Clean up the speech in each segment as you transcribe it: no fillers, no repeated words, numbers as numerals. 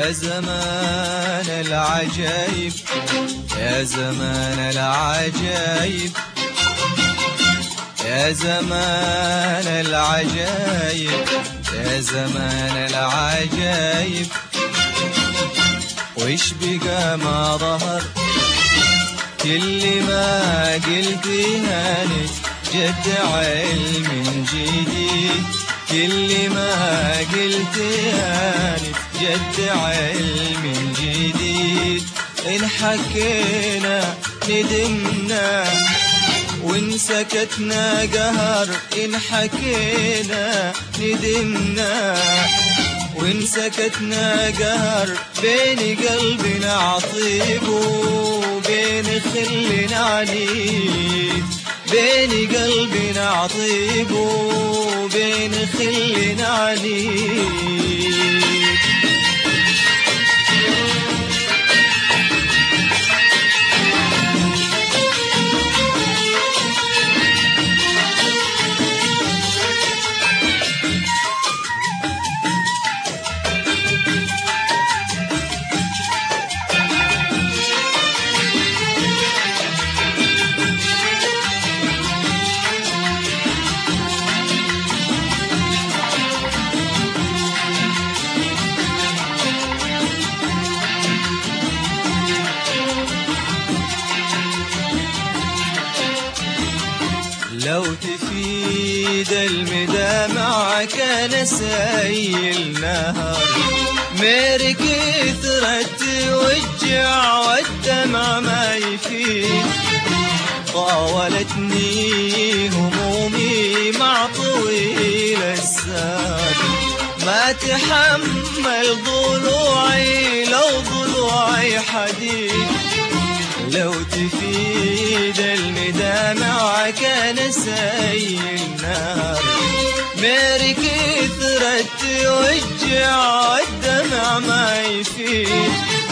يا زمان العجايب يا زمان العجايب يا زمان العجايب يا زمان العجايب وإيش بقى ما ظهر كل ما قلت هانت جد علم جديد كل ما قلت هانت جد علم جديد إن حكينا ندمنا وإن سكتنا قهر إن حكينا ندمنا وإن سكتنا قهر بين قلبنا عطيب وبين خلنا عنيد بين قلبنا عطيب وبين خلنا عنيد لو تفيد المدامع كان سايل نهر مير كثرت وجع والدمع ما يفيد طاولتني همومي مع طويل السار ما تحمل ضلوعي لو ضلوعي حديد لو تفيد المدامع كان سايل نار مير كثرت وجع الدمع ما يفيد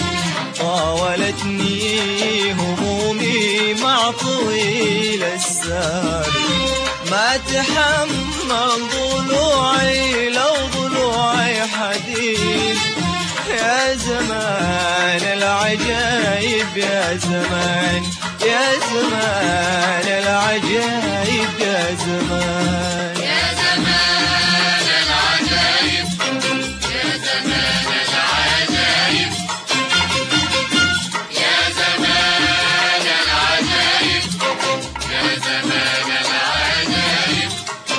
طاولتني همومي مع طويل السار ما تحمل ضلوعي لو ضلوعي حديد يا زمان العجايب يا زمان يا زمان العجايب يا زمان يا زمان العجايب يا زمان العجايب يا زمان العجايب يا زمان العجايب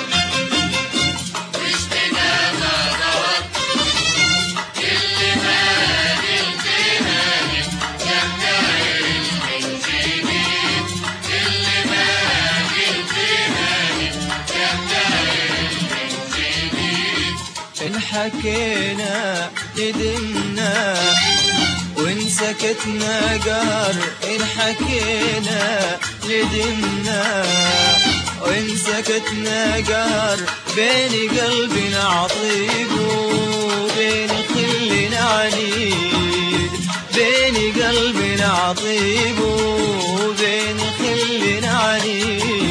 وإيش بنا ما ظهر كل ما قلت هانت جد علم جديد كل ما قلت هانت جد علم جديد إن حكينا ندمنا وإن سكتنا قهر إن حكينا ندمنا وإن سكتنا قهر بين قلبنا عطيب وبين خلنا عنيد بين قلبنا عطيب وبين خلنا عنيد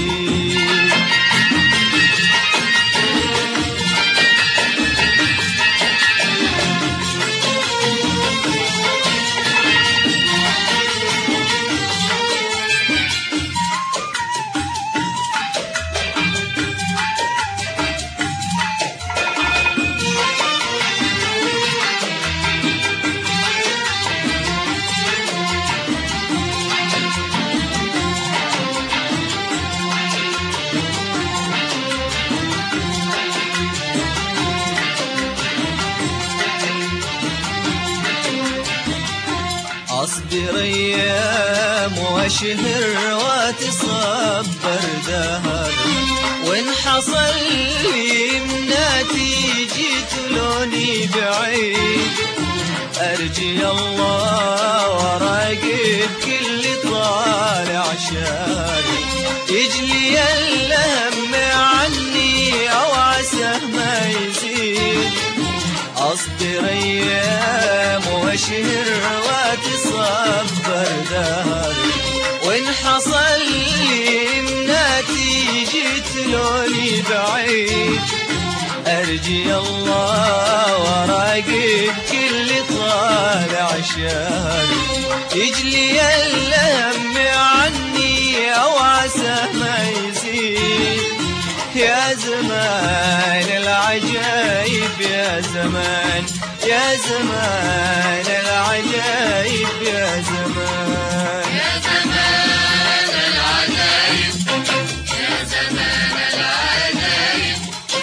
أصبر أيام وأشهر وتصبر دهر وإن حصل لي مناتي جيت لوني بعيد أرجي الله وراقب كل طالع شاري يجلي الهم عني أو عساه ما يزيد أصبر أيام وأشهر وتصبر دهري وإن حصل لي مناتي جيت لوني بعيد أرجي الله وراقب كل طالع شهر يجلي الهم عني أو عسى ما يزيد. يا زمان العجايب يا زمان، يا زمان العجايب يا زمان، يا زمان العجايب، يا زمان العجايب،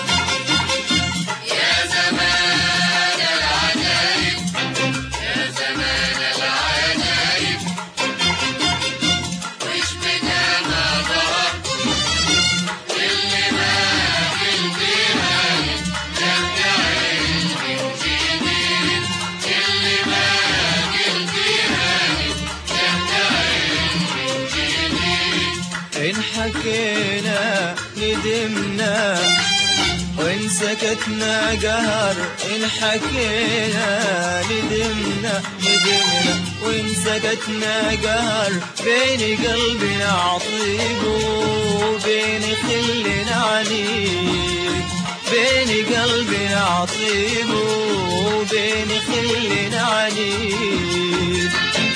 يا زمان العجايب، يا زمان العجايب. وش بدا ما ظهر واللي ما قلت هاني يرجع من جديد، اللي ما قلت هاني يرجع من جديد. إن حكينا ندمنا وإن سكتنا قهر، إن حكينا ندمنا وإن سكتنا قهر، بين قلبنا عطيب وبين خلنا عنيد، بين قلبنا عطيب وبين خلنا عنيد.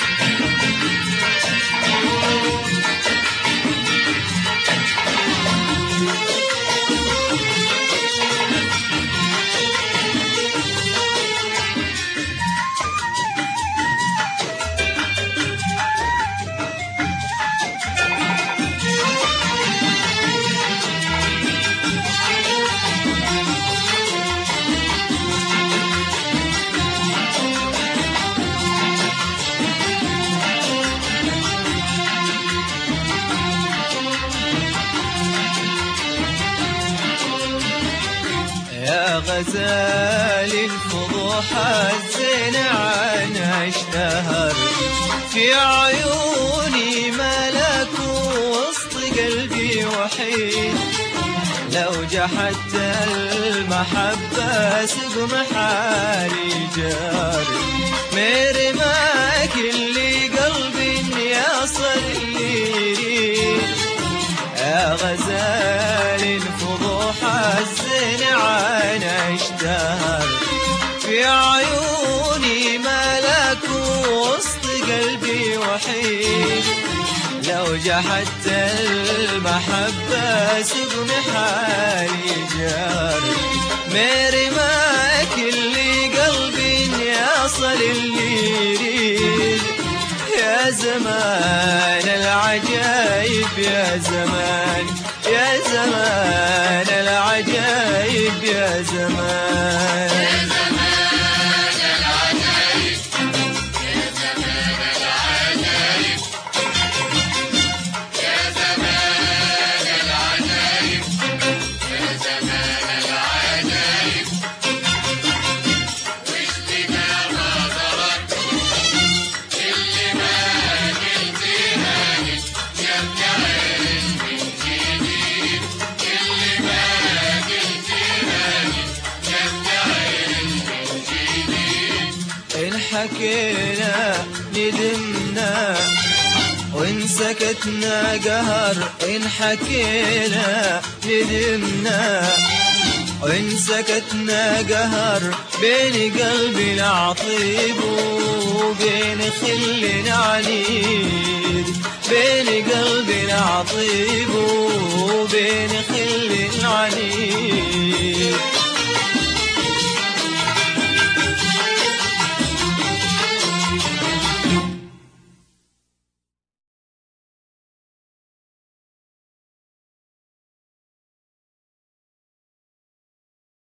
يا غزال الفضوح الزين عنا اشتهر، في عيوني ملك وسط قلبي وحيد. لو جحدت المحبة سقم حالي جاري، مرماك اللي قلبي يصل يريد. يا غزال الفضوح الزين عنا اشتهر، في عيوني ملك وسط قلبي وحيد. لو جحدت المحبة سقم حالي جاري، مرماك اللي قلبي يصل اللي يريد. يا زمان العجايب يا زمان، يا زمان العجايب يا زمان، يا زمان العجايب، يا زمان العجايب، يا زمان العجايب، يا زمان العجايب. وش بدا ما ظهر اللي ما قلت هاني يرجع من جديد، اللي ما قلت هاني يرجع من جديد. إن حكينا ندمنا وإن سكتنا قهر، إن حكينا ندمنا وإن سكتنا قهر، بين قلبنا عطيب وبين خلنا عنيد، بين قلبنا عطيب وبين خلنا عنيد.